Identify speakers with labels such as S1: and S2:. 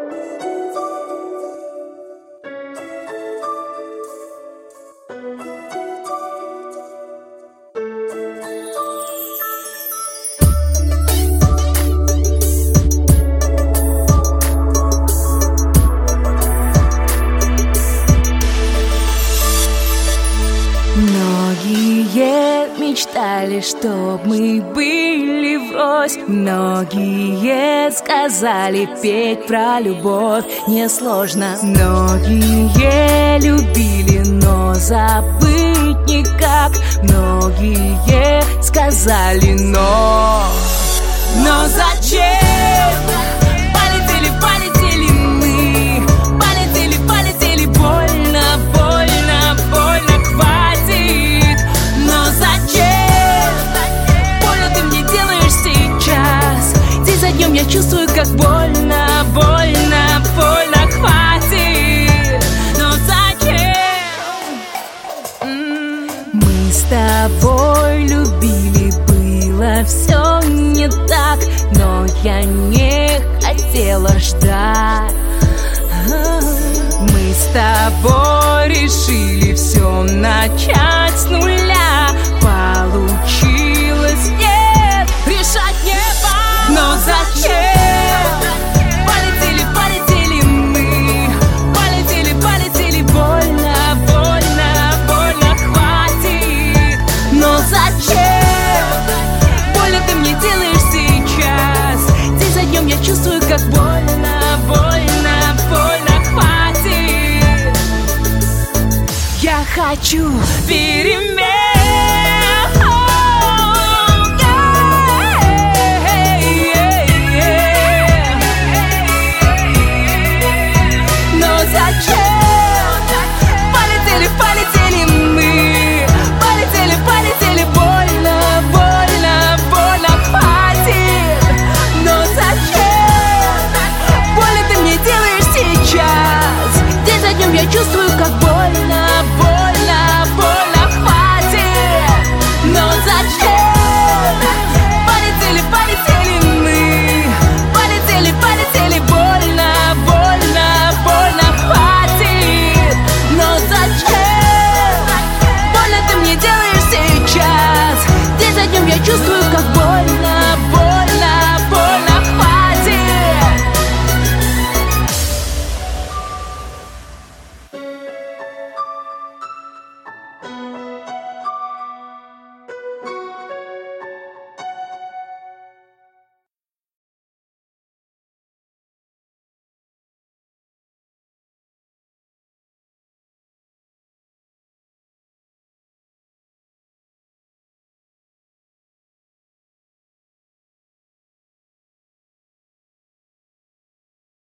S1: Многие мечтали, чтоб мы были врозь. Многие сказали, петь про любовь несложно. Многие любили, но забыть никак. Многие сказали, но зачем? Полетели, полетели мы, полетели, полетели, больно, больно, больно, хватит. Но зачем? Больно ты мне делаешь сейчас. День за днем я чувствую, как больно, больно, больно, хватит. Но зачем? Мы с тобой любили, было все не так, но я не хотела ждать. Мы с тобой решили все начать с нуля. Получилось, нет, решать не важно. Но зачем? Полетели, полетели мы, полетели, полетели, больно, больно, больно, хватит. Но зачем? Больно ты мне делаешь сейчас. День за днем я чувствую, как больно, больно, больно, хватит. Я хочу